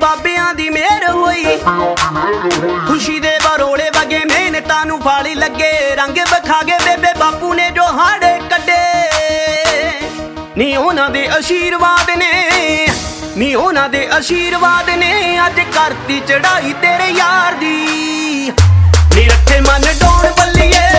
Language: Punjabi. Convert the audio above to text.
ਬਾਬਿਆਂ ਦੀ ਮਿਹਰ ਹੋਈ। ਖੁਸ਼ੀ ਦੇ ਬਰੋਲੇ ਵਗੇ ਮਿਹਨਤਾਂ ਨੂੰ ਫਲ ਲੱਗੇ। ਰੰਗ ਵਿਖਾ ਕੇ ਬੇਬੇ ਬਾਪੂ ਨੇ ਜੋ ਹਾੜੇ ਕੱਢੇ ਨੀ ਉਹਨਾਂ ਦੇ ਆਸ਼ੀਰਵਾਦ ਨੇ, ਨੀ ਉਹਨਾਂ ਦੇ ਆਸ਼ੀਰਵਾਦ ਨੇ ਅੱਜ ਕਰਤੀ ਚੜਾਈ ਤੇਰੇ ਯਾਰ ਦੀ। ਨੀ ਰੱਖੇ ਮਨ ਡੋਣ ਬੱਲੀਏ